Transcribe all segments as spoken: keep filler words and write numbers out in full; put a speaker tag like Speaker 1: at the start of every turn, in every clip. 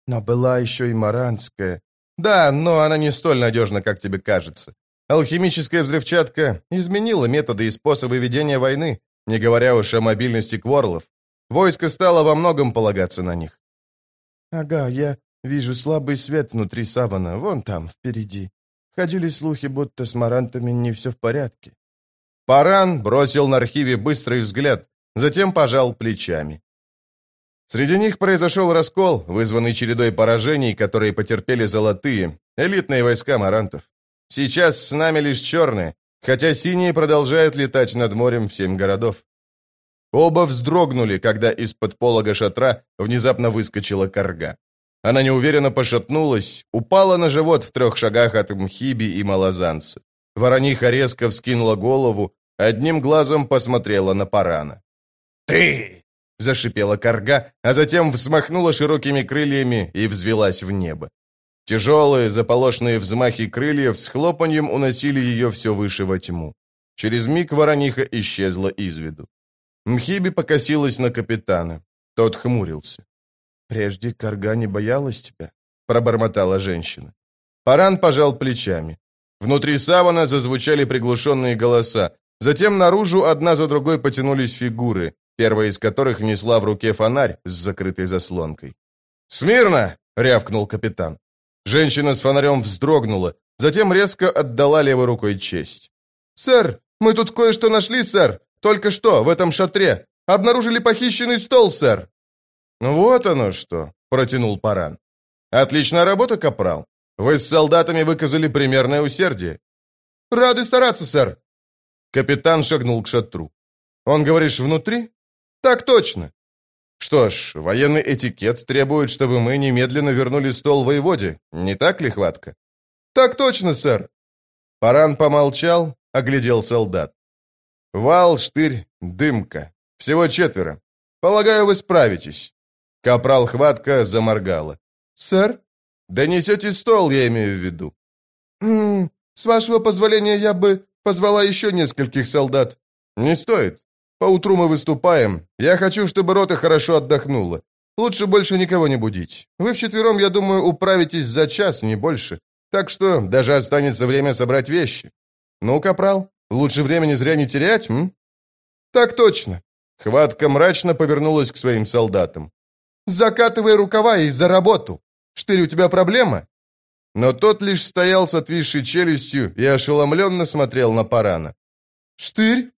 Speaker 1: Но была еще и маранская.
Speaker 2: Да, но она не столь надежна, как тебе кажется. Алхимическая взрывчатка изменила методы и способы ведения войны, не говоря уж о мобильности кворлов. Войско стало во многом полагаться на них.
Speaker 1: Ага, я вижу слабый свет внутри савана, вон там, впереди. Ходили слухи, будто с марантами не все в порядке.
Speaker 2: Паран бросил на архиве быстрый взгляд, затем пожал плечами. Среди них произошел раскол, вызванный чередой поражений, которые потерпели золотые, элитные войска марантов. Сейчас с нами лишь черные, хотя синие продолжают летать над морем в семь городов. Оба вздрогнули, когда из-под полога шатра внезапно выскочила карга. Она неуверенно пошатнулась, упала на живот в трех шагах от Мхиби и Малазанца. Ворониха резко вскинула голову, одним глазом посмотрела на Парана. «Ты!» — зашипела карга, а затем взмахнула широкими крыльями и взвелась в небо. Тяжелые, заполошенные взмахи крыльев с хлопаньем уносили ее все выше во тьму. Через миг ворониха исчезла из виду. Мхиби покосилась на капитана. Тот хмурился.
Speaker 1: «Прежде карга не боялась тебя?»
Speaker 2: — пробормотала женщина. Паран пожал плечами. Внутри савана зазвучали приглушенные голоса. Затем наружу одна за другой потянулись фигуры, первая из которых несла в руке фонарь с закрытой заслонкой. «Смирно!» — рявкнул капитан. Женщина с фонарем вздрогнула, затем резко отдала левой рукой честь. «Сэр, мы тут кое-что нашли, сэр. Только что, в этом шатре. Обнаружили похищенный стол, сэр». «Вот оно что», — протянул Паран. «Отличная работа, капрал. Вы с солдатами выказали примерное усердие». «Рады стараться, сэр». Капитан шагнул к шатру. «Он, говоришь, внутри?» «Так точно». «Что ж, военный этикет требует, чтобы мы немедленно вернули стол воеводе. Не так ли, Хватка?» «Так точно, сэр». Паран помолчал, оглядел солдат. «Вал, Штырь, Дымка. Всего четверо. Полагаю, вы справитесь». Капрал Хватка заморгала. «Сэр?» «Донесете стол, я имею в виду». «М -м, с вашего позволения, я бы позвала еще нескольких солдат». «Не стоит. Поутру мы выступаем. Я хочу, чтобы рота хорошо отдохнула. Лучше больше никого не будить. Вы вчетвером, я думаю, управитесь за час, не больше. Так что даже останется время собрать вещи. Ну, капрал, лучше времени зря не терять, м?» «Так точно». Хватка мрачно повернулась к своим солдатам. «Закатывай рукава и за работу. Штырь, у тебя проблема?» Но тот лишь стоял с отвисшей челюстью и ошеломленно смотрел на Парана. «Штырь?»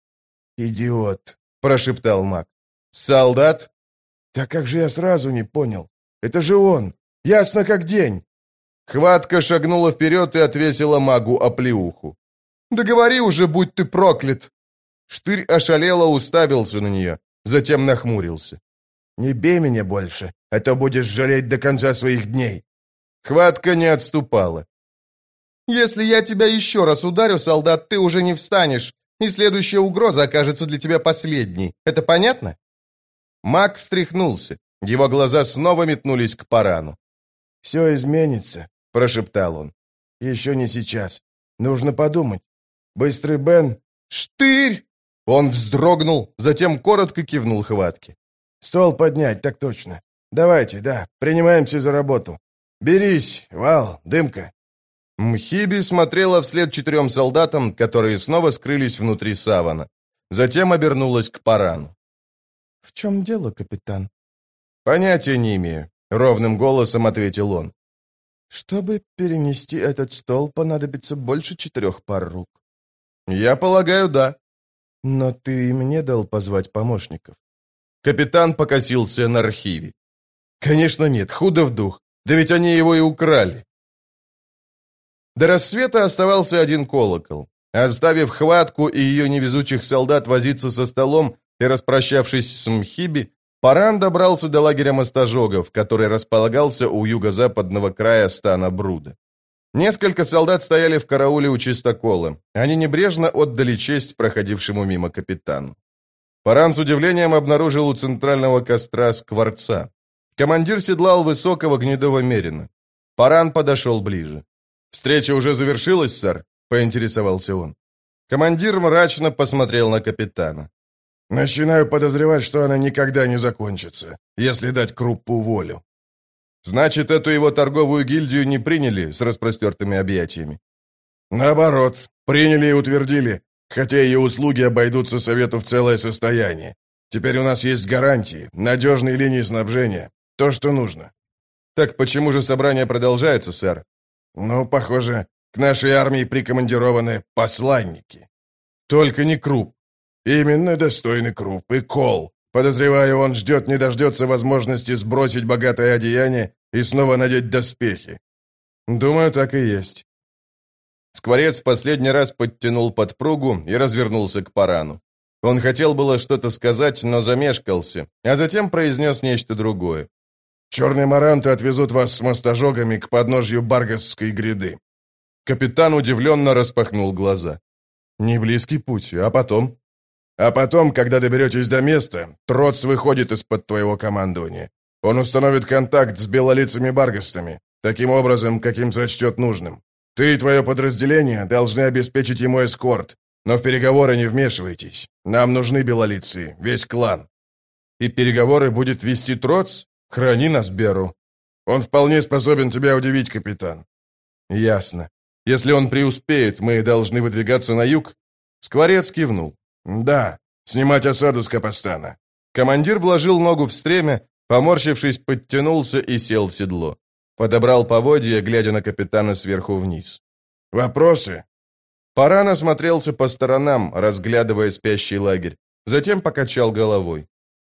Speaker 1: «Идиот», —
Speaker 2: прошептал маг. «Солдат?»
Speaker 1: «Да как же я сразу не понял? Это же он! Ясно как день!»
Speaker 2: Хватка шагнула вперед и отвесила магу оплеуху. «Да говори уже, будь ты проклят!» Штырь ошалело уставился на нее, затем нахмурился.
Speaker 1: «Не бей меня больше, а то будешь жалеть до конца своих дней!»
Speaker 2: Хватка не отступала. «Если я тебя еще раз ударю, солдат, ты уже не встанешь, и следующая угроза окажется для тебя последней. Это понятно?» Маг встряхнулся. Его глаза снова метнулись к Парану.
Speaker 1: «Все изменится», — прошептал он. «Еще не сейчас. Нужно подумать. Быстрый Бен...»
Speaker 2: «Штырь!» Он вздрогнул, затем коротко кивнул Хватке.
Speaker 1: «Стол поднять, так точно. Давайте, да, принимаемся за работу. Берись, Вал, Дымка».
Speaker 2: Мхиби смотрела вслед четырем солдатам, которые снова скрылись внутри савана. Затем обернулась к Парану.
Speaker 1: «В чем дело, капитан?»
Speaker 2: «Понятия не имею», — ровным голосом ответил он.
Speaker 1: «Чтобы перенести этот стол, понадобится больше четырех пар рук».
Speaker 2: «Я полагаю, да».
Speaker 1: «Но ты и мне дал позвать помощников».
Speaker 2: Капитан покосился на архиве. «Конечно нет, худо в дух. Да ведь они его и украли». До рассвета оставался один колокол. Оставив Хватку и ее невезучих солдат возиться со столом и распрощавшись с Мхиби, Паран добрался до лагеря мостожогов, который располагался у юго-западного края стана Бруда. Несколько солдат стояли в карауле у чистокола. Они небрежно отдали честь проходившему мимо капитану. Паран с удивлением обнаружил у центрального костра скворца. Командир седлал высокого гнедого мерина. Паран подошел ближе. «Встреча уже завершилась, сэр?» — поинтересовался он. Командир мрачно посмотрел на капитана.
Speaker 1: «Начинаю подозревать, что она никогда не закончится, если дать Круппу волю».
Speaker 2: Значит, эту его торговую гильдию не приняли с распростертыми объятиями.
Speaker 3: Наоборот, приняли и утвердили, хотя ее услуги обойдутся совету в целое состояние. Теперь у нас есть гарантии, надежные линии снабжения, то, что нужно.
Speaker 2: Так почему же собрание продолжается, сэр?
Speaker 3: Ну, похоже, к нашей армии прикомандированы посланники.
Speaker 2: Только не Круп.
Speaker 3: Именно достойный Круп и Кол. Подозреваю, он ждет не дождется возможности сбросить богатое одеяние и снова надеть доспехи.
Speaker 2: Думаю, так и есть. Скворец в последний раз подтянул подпругу и развернулся к Парану. Он хотел было что-то сказать, но замешкался, а затем произнес нечто другое.
Speaker 3: «Черные маранты отвезут вас с мостожогами к подножью Баргасской гряды».
Speaker 2: Капитан удивленно распахнул глаза. «Не близкий путь, а потом?»
Speaker 3: «А потом, когда доберетесь до места, Троц выходит из-под твоего командования. Он установит контакт с белолицами Баргастами, таким образом, каким сочтет нужным. Ты и твое подразделение должны обеспечить ему эскорт, но в переговоры не вмешивайтесь. Нам нужны белолицы, весь клан».
Speaker 2: «И переговоры будет вести Троц? Храни нас, Беру».
Speaker 3: «Он вполне способен тебя удивить, капитан».
Speaker 2: «Ясно. Если он преуспеет, мы должны выдвигаться на юг?» Скворец кивнул.
Speaker 3: «Да, снимать осаду с Капостана».
Speaker 2: Командир вложил ногу в стремя, поморщившись, подтянулся и сел в седло. Подобрал поводья, глядя на капитана сверху вниз.
Speaker 3: «Вопросы?»
Speaker 2: Паран осмотрелся по сторонам, разглядывая спящий лагерь. Затем покачал головой.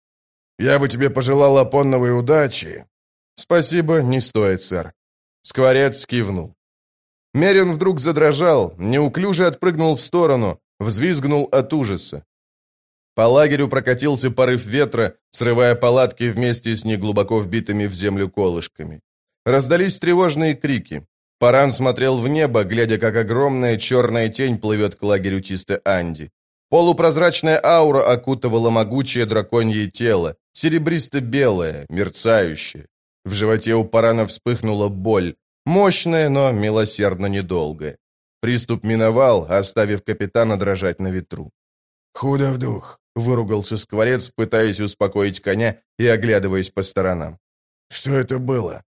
Speaker 3: «Я бы тебе пожелал Апонновой удачи».
Speaker 2: «Спасибо, не стоит, сэр». Скворец кивнул. Мерин вдруг задрожал, неуклюже отпрыгнул в сторону, взвизгнул от ужаса. По лагерю прокатился порыв ветра, срывая палатки вместе с неглубоко вбитыми в землю колышками. Раздались тревожные крики. Паран смотрел в небо, глядя, как огромная черная тень плывет к лагерю Тисте-Анди. Полупрозрачная аура окутывала могучее драконье тело, серебристо-белое, мерцающее. В животе у Парана вспыхнула боль, мощная, но милосердно недолгая. Приступ миновал, оставив капитана дрожать на ветру.
Speaker 3: «Худо в дух»,
Speaker 2: — выругался Скворец, пытаясь успокоить коня и оглядываясь по сторонам.
Speaker 3: «Что это было?»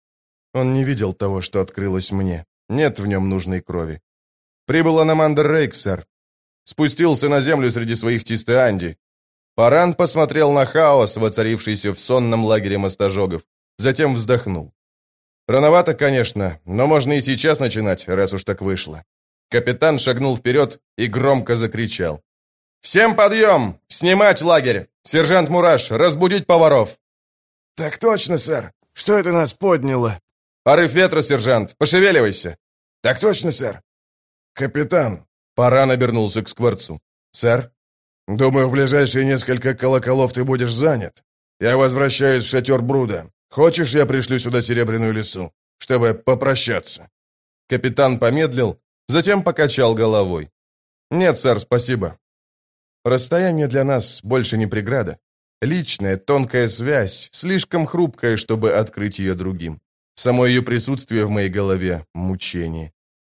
Speaker 2: Он не видел того, что открылось мне. Нет в нем нужной крови. Прибыл Аномандр Рейк, сэр. Спустился на землю среди своих Тисте-Анди. Паран посмотрел на хаос, воцарившийся в сонном лагере мостожогов. Затем вздохнул. Рановато, конечно, но можно и сейчас начинать, раз уж так вышло. Капитан шагнул вперед и громко закричал. «Всем подъем! Снимать лагерь! Сержант Мураш, разбудить поваров!»
Speaker 3: «Так точно, сэр! Что это нас подняло?»
Speaker 2: «Порыв ветра, сержант! Пошевеливайся!»
Speaker 3: «Так точно, сэр!» «Капитан!»
Speaker 2: Паран обернулся к Скворцу. «Сэр?»
Speaker 3: «Думаю, в ближайшие несколько колоколов ты будешь занят. Я возвращаюсь в шатер Бруда. Хочешь, я пришлю сюда Серебряную лису, чтобы попрощаться?»
Speaker 2: Капитан помедлил, затем покачал головой. «Нет, сэр, спасибо. Расстояние для нас больше не преграда. Личная, тонкая связь, слишком хрупкая, чтобы открыть ее другим. Само ее присутствие в моей голове — мучение.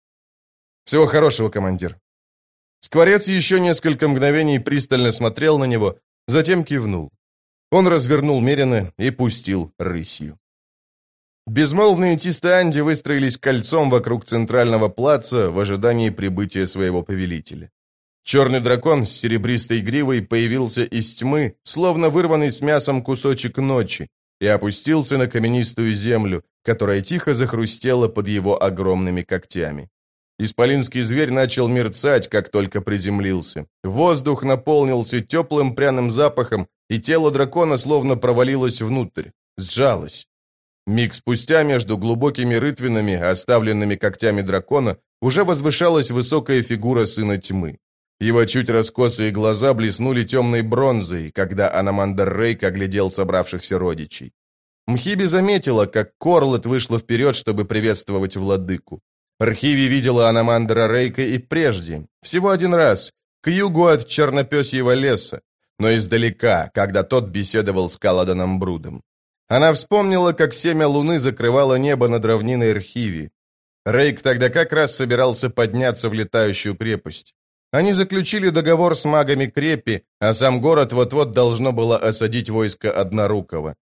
Speaker 2: Всего хорошего, командир». Скворец еще несколько мгновений пристально смотрел на него, затем кивнул. Он развернул Мерина и пустил рысью. Безмолвные Тисте-Анди выстроились кольцом вокруг центрального плаца в ожидании прибытия своего повелителя. Черный дракон с серебристой гривой появился из тьмы, словно вырванный с мясом кусочек ночи, и опустился на каменистую землю, которая тихо захрустела под его огромными когтями. Исполинский зверь начал мерцать, как только приземлился. Воздух наполнился теплым пряным запахом, и тело дракона словно провалилось внутрь, сжалось. Миг спустя между глубокими рытвинами, оставленными когтями дракона, уже возвышалась высокая фигура сына тьмы. Его чуть раскосые глаза блеснули темной бронзой, когда Аномандр Рейк оглядел собравшихся родичей. Мхиби заметила, как Корлет вышла вперед, чтобы приветствовать владыку. Рхиви видела Аномандра Рейка и прежде, всего один раз, к югу от Чернопесьего леса, но издалека, когда тот беседовал с Каладаном Брудом. Она вспомнила, как семя луны закрывало небо над равниной Рхиви. Рейк тогда как раз собирался подняться в летающую крепость. Они заключили договор с магами крепи, а сам город вот-вот должно было осадить войско Однорукого.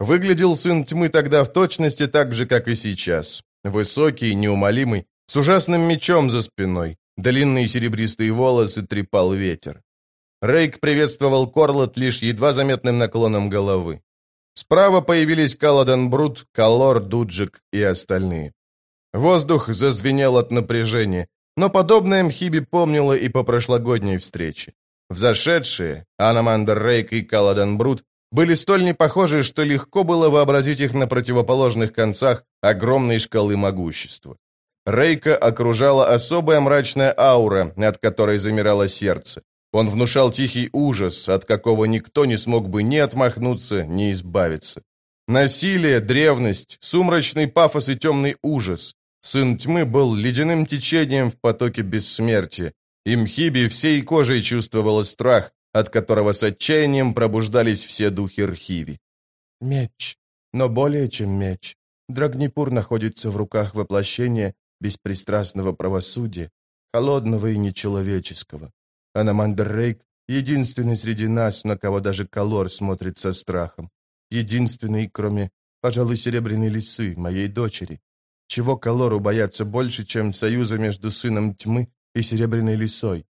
Speaker 2: Выглядел сын тьмы тогда в точности так же, как и сейчас. Высокий, неумолимый, с ужасным мечом за спиной. Длинные серебристые волосы трепал ветер. Рейк приветствовал Корлот лишь едва заметным наклоном головы. Справа появились Каладан Брут, Калор, Дуджик и остальные. Воздух зазвенел от напряжения, но подобное Мхиби помнила и по прошлогодней встрече. Взошедшие, Анамандр Рейк и Каладан Брут, были столь непохожи, что легко было вообразить их на противоположных концах огромной шкалы могущества. Рейка окружала особая мрачная аура, от которой замирало сердце. Он внушал тихий ужас, от какого никто не смог бы ни отмахнуться, ни избавиться. Насилие, древность, сумрачный пафос и темный ужас. Сын тьмы был ледяным течением в потоке бессмертия, и Мхиби всей кожей чувствовала страх, от которого с отчаянием пробуждались все духи Рхиви.
Speaker 1: Меч, но более чем меч. Драгнипур находится в руках воплощения беспристрастного правосудия, холодного и нечеловеческого. Анамандр Рейк — единственный среди нас, на кого даже Калор смотрит со страхом. Единственный, кроме, пожалуй, Серебряной Лисы, моей дочери. Чего Калору бояться больше, чем союза между сыном тьмы и Серебряной Лисой?